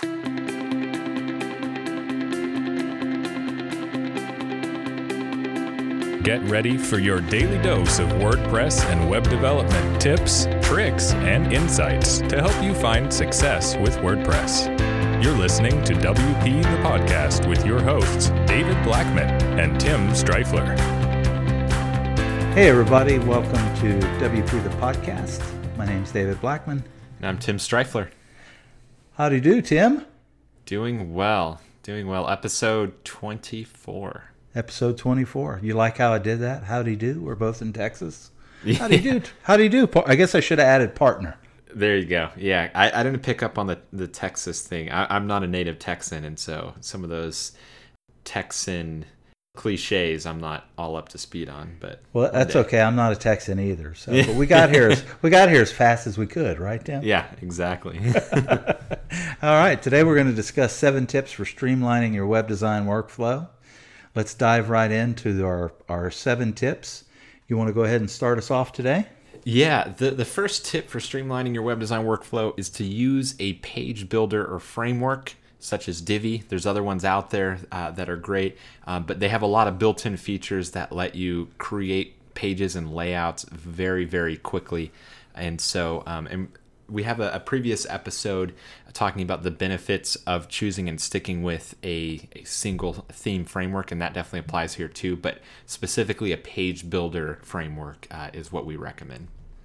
Get ready for your daily dose of WordPress and web development tips, tricks, and insights to help you find success with WordPress. You're listening to WP the Podcast with your hosts, David Blackman and Tim Streifler. Hey everybody, welcome to WP the Podcast. My name's David Blackman. And I'm Tim Streifler. Howdy do, Tim? Doing well. Episode 24. Episode 24. You like how I did that? Howdy do? We're both in Texas. Yeah. Howdy do? I guess I should have added partner. There you go. Yeah, I didn't pick up on the Texas thing. I'm not a native Texan, and so some of those Texan cliches I'm not all up to spead on. But well, that's okay. I'm not a Texan either. So, but we got here as fast as we could, right, Tim? Yeah, exactly. All right. Today we're going to discuss 7 tips for streamlining your web design workflow. Let's dive right into our 7 tips. You want to go ahead and start us off today? Yeah, the first tip for streamlining your web design workflow is to use a page builder or framework such as Divi. There's other ones out there that are great, but they have a lot of built-in features that let you create pages and layouts very, very quickly. And so, and we have a previous episode talking about the benefits of choosing and sticking with a single theme framework, and that definitely applies here too, but specifically a page builder framework is what we recommend.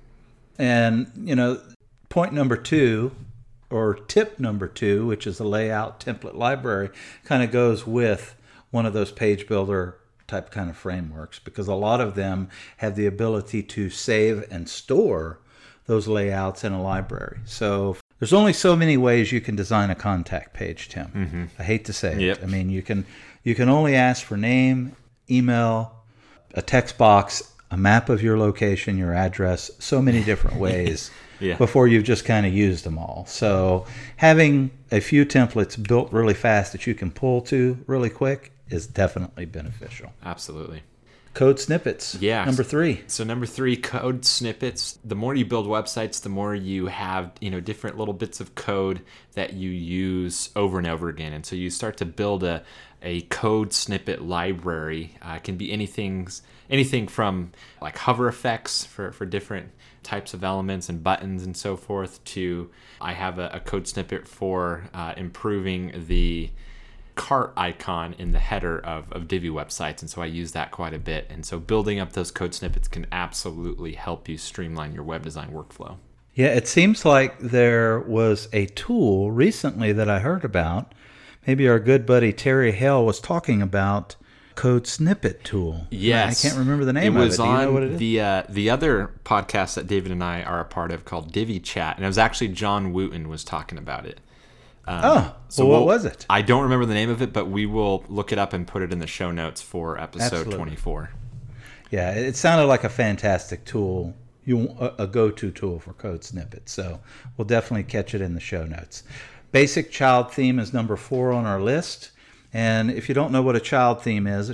And, point number 2, or tip number 2, which is a layout template library, kind of goes with one of those page builder type kind of frameworks, because a lot of them have the ability to save and store those layouts in a library. So there's only so many ways you can design a contact page, Tim. Mm-hmm. I hate to say Yep. it. I mean, you can only ask for name, email, a text box, a map of your location, your address, so many different ways Yeah. before you've just kind of used them all. So having a few templates built really fast that you can pull to really quick is definitely beneficial. Absolutely. Code snippets. Yeah. Number 3. So number 3, code snippets. The more you build websites, the more you have, different little bits of code that you use over and over again. And so you start to build a code snippet library. It can be anything from like hover effects for different types of elements and buttons and so forth, to I have a code snippet for improving the cart icon in the header of Divi websites, and so I use that quite a bit. And so building up those code snippets can absolutely help you streamline your web design workflow. Yeah, it seems like there was a tool recently that I heard about. Maybe our good buddy Terry Hale was talking about code snippet tool. Yes. I can't remember the name of it. Do you know what it is? It was on the other podcast that David and I are a part of called Divi Chat, and it was actually John Wooten was talking about it. What was it? I don't remember the name of it, but we will look it up and put it in the show notes for episode Absolutely. 24. Yeah, it sounded like a fantastic tool, a go-to tool for code snippets. So we'll definitely catch it in the show notes. Basic child theme is number 4 on our list. And if you don't know what a child theme is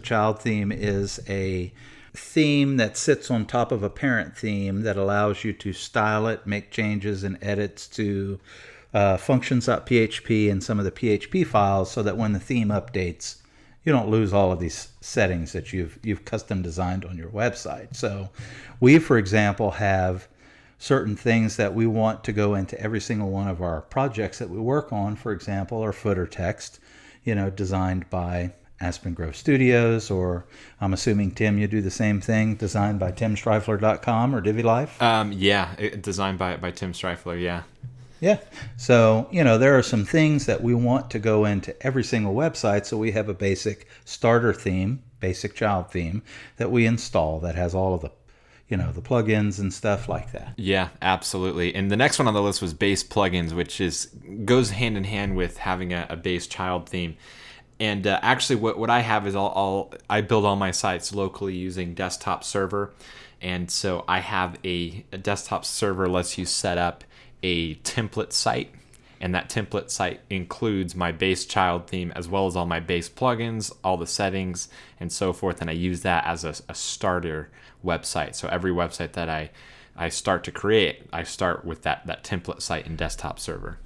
a theme that sits on top of a parent theme that allows you to style it, make changes and edits to functions.php and some of the PHP files, so that when the theme updates, you don't lose all of these settings that you've custom designed on your website. So we, for example, have certain things that we want to go into every single one of our projects that we work on. For example, our footer text, designed by Aspen Grove Studios, or I'm assuming, Tim, you do the same thing, designed by timstreifler.com or Divi Life? Designed by Tim Streifler, yeah. Yeah. So, there are some things that we want to go into every single website. So we have a basic starter theme, basic child theme that we install that has all of the, the plugins and stuff like that. Yeah, absolutely. And the next one on the list was base plugins, which goes hand in hand with having a base child theme. And actually what I have is I build all my sites locally using desktop server. And so I have a desktop server lets you set up a template site, and that template site includes my base child theme as well as all my base plugins, all the settings, and so forth. And I use that as a starter website. So every website that I start to create, I start with that template site in desktop server.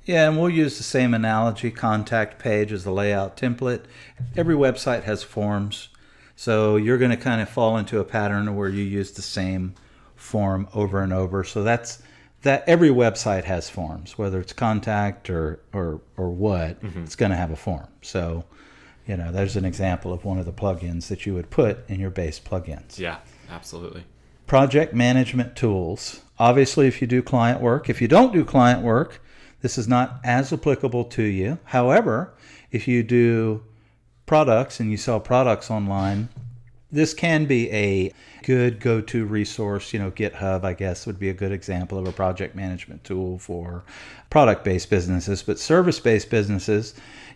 Yeah, and we'll use the same analogy, contact page as the layout template. Every website has forms, so you're going to kind of fall into a pattern where you use the same form over and over. So that every website has forms, whether it's contact or what, it's going to have a form. So, there's an example of one of the plugins that you would put in your base plugins. Yeah, absolutely. Project management tools. Obviously, if you do client work, if you don't do client work, this is not as applicable to you. However, if you do products and you sell products online, this can be a good go-to resource. GitHub, I guess, would be a good example of a project management tool for product-based businesses. But service-based businesses,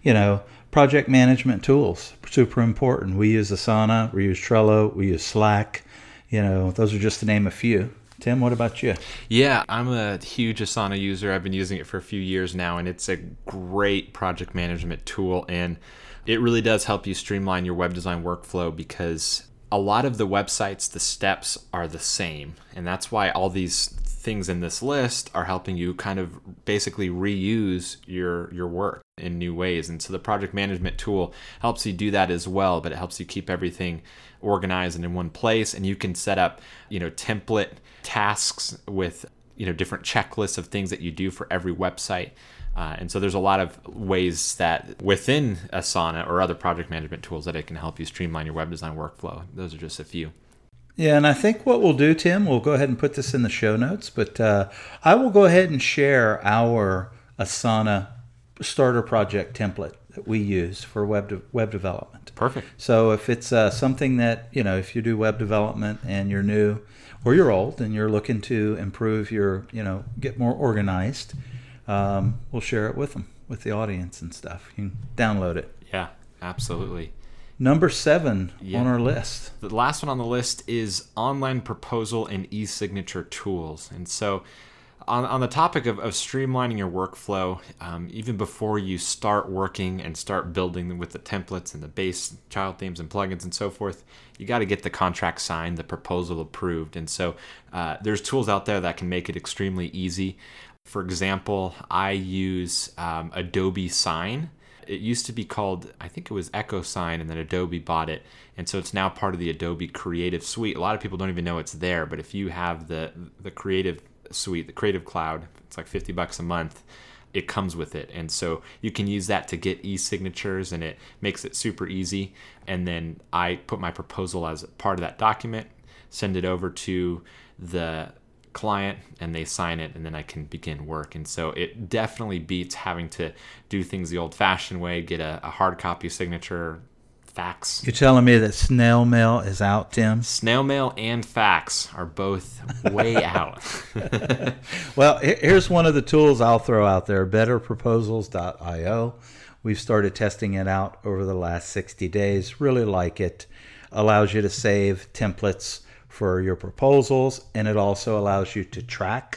project management tools, super important. We use Asana, we use Trello, we use Slack. Those are just to name a few. Tim, what about you? Yeah, I'm a huge Asana user. I've been using it for a few years now, and it's a great project management tool. And it really does help you streamline your web design workflow, because a lot of the websites, the steps are the same. And that's why all these things in this list are helping you kind of basically reuse your work in new ways. And so the project management tool helps you do that as well, but it helps you keep everything organized and in one place. And you can set up, template tasks with, different checklists of things that you do for every website. And so there's a lot of ways that within Asana or other project management tools that it can help you streamline your web design workflow. Those are just a few. Yeah, and I think what we'll do, Tim, we'll go ahead and put this in the show notes, but I will go ahead and share our Asana starter project template that we use for web development. Perfect. So if it's something that, if you do web development and you're new or you're old and you're looking to improve your, get more organized, we'll share it with them, with the audience and stuff. You can download it. Yeah, absolutely. Number 7 on our list. The last one on the list is online proposal and e-signature tools. And so on the topic of streamlining your workflow, even before you start working and start building with the templates and the base child themes and plugins and so forth, you got to get the contract signed, the proposal approved. And so there's tools out there that can make it extremely easy. For example, I use Adobe Sign. It used to be called, I think it was EchoSign, and then Adobe bought it. And so it's now part of the Adobe Creative Suite. A lot of people don't even know it's there, but if you have the Creative Suite, the Creative Cloud, it's like $50 a month, it comes with it. And so you can use that to get e-signatures, and it makes it super easy. And then I put my proposal as part of that document, send it over to the client, and they sign it, and then I can begin work. And so it definitely beats having to do things the old-fashioned way, get a hard copy signature, fax. You're telling me that snail mail is out, Tim? Snail mail and fax are both way out. Well, here's one of the tools I'll throw out there, betterproposals.io. We've started testing it out over the last 60 days. Really like it. Allows you to save templates for your proposals, and it also allows you to track,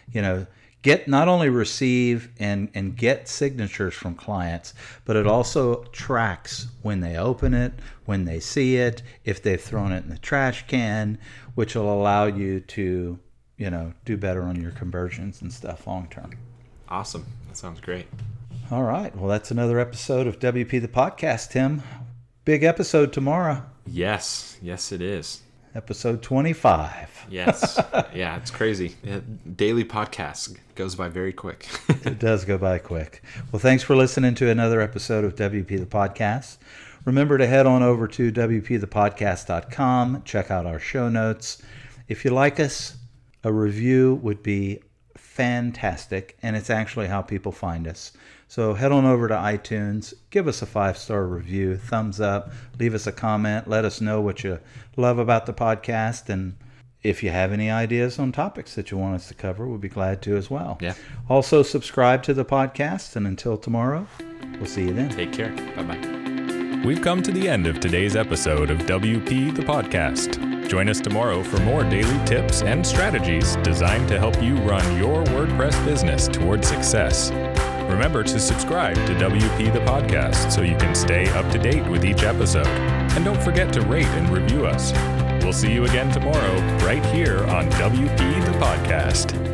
get not only receive and get signatures from clients, but it also tracks when they open it, when they see it, if they've thrown it in the trash can, which will allow you to, do better on your conversions and stuff long term. Awesome. That sounds great. All right. Well, that's another episode of WP the Podcast, Tim. Big episode tomorrow. Yes, it is. Episode 25. Yes. Yeah, it's crazy. Daily podcast goes by very quick. It does go by quick. Well, thanks for listening to another episode of WP the Podcast. Remember to head on over to WPThePodcast.com. Check out our show notes. If you like us, a review would be fantastic, and it's actually how people find us. So head on over to iTunes, give us a 5-star review, thumbs up, leave us a comment, let us know what you love about the podcast, and if you have any ideas on topics that you want us to cover, we'll be glad to as well. Yeah. Also, subscribe to the podcast, and until tomorrow, we'll see you then. Take care. Bye-bye. We've come to the end of today's episode of WP the Podcast. Join us tomorrow for more daily tips and strategies designed to help you run your WordPress business towards success. Remember to subscribe to WP the Podcast so you can stay up to date with each episode. And don't forget to rate and review us. We'll see you again tomorrow right here on WP the Podcast.